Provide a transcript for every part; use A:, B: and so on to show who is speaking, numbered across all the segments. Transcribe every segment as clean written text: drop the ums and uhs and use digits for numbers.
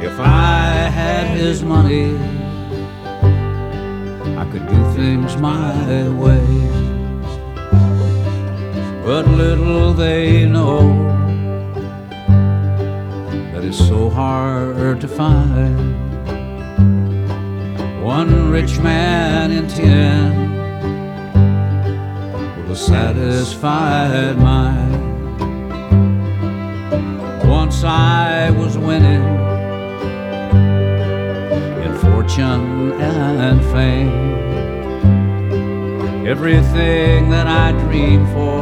A: If I had his money, I could do things my way. But little they know that it's so hard to find one rich man in 10 with a satisfied mind. Once I was winning in fortune and fame, everything that I dreamed for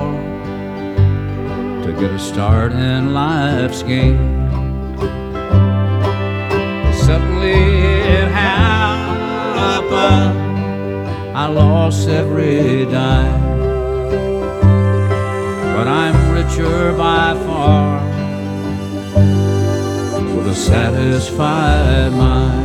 A: to get a start in life's game. Suddenly it happened, I lost every dime, but I'm richer by far with a satisfied mind.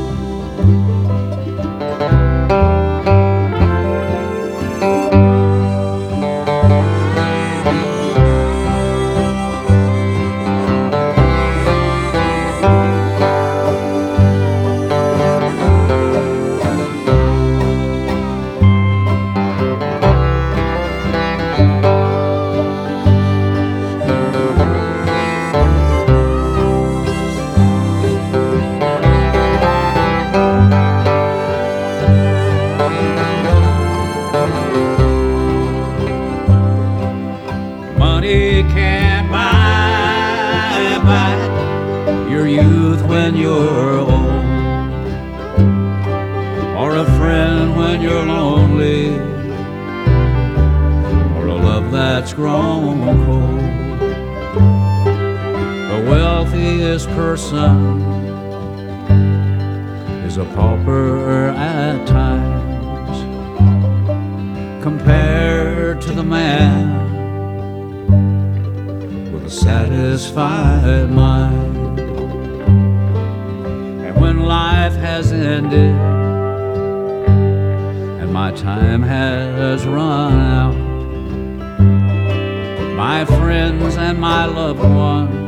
A: Money can't buy back your youth when you're old, or a friend when you're lonely, or a love that's grown cold. The wealthiest person is a pauper at times compared to the man with a satisfied mind. And when life has ended and my time has run out, my friends and my loved ones